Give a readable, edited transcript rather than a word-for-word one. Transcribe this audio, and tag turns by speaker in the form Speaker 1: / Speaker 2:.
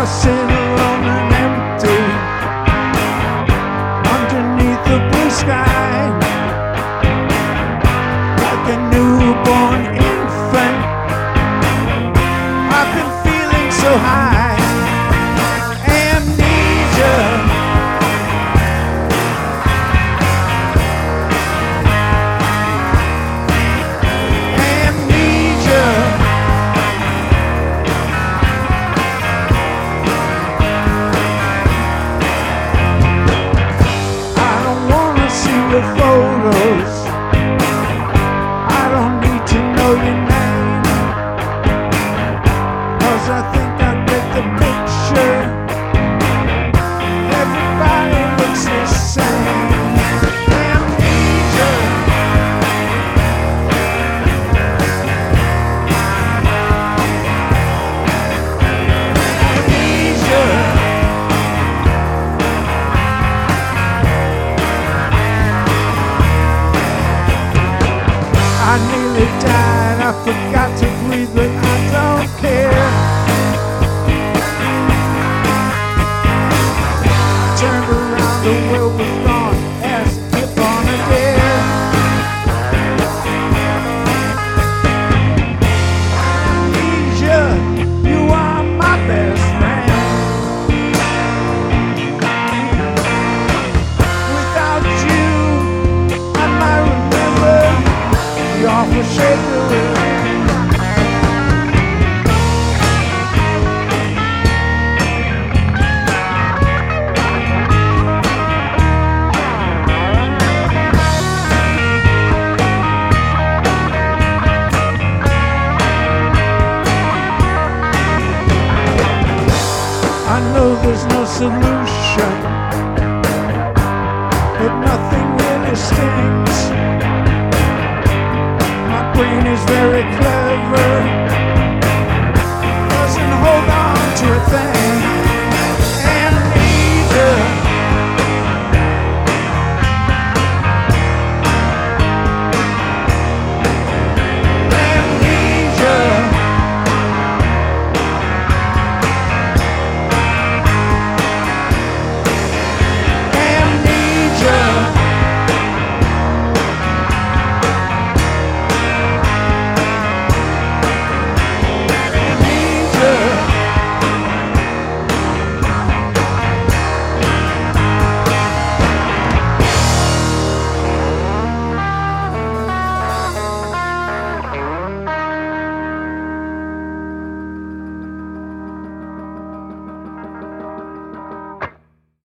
Speaker 1: sit alone and empty underneath the blue sky, like a newborn infant. I've been feeling so high. Amnesia. Amnesia. I don't wanna see your photos. I don't need to know your name, 'cause I think I get the picture. Everybody looks the same. Amnesia. Amnesia. I nearly died, I forgot to breathe, but I don't care. Turned around, the world was gone, as if on a dare. Amnesia, you are my best friend. Without you, I might remember the awful shape of it. I know there's no solution, but nothing really stings. My brain is very clever, doesn't hold on to a thing.